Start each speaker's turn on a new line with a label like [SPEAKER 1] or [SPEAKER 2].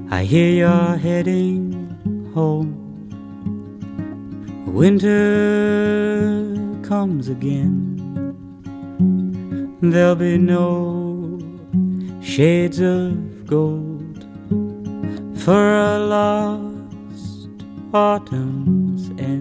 [SPEAKER 1] I hear you're heading home. Winter comes again. There'll be no shades of gold for a lost autumn's end.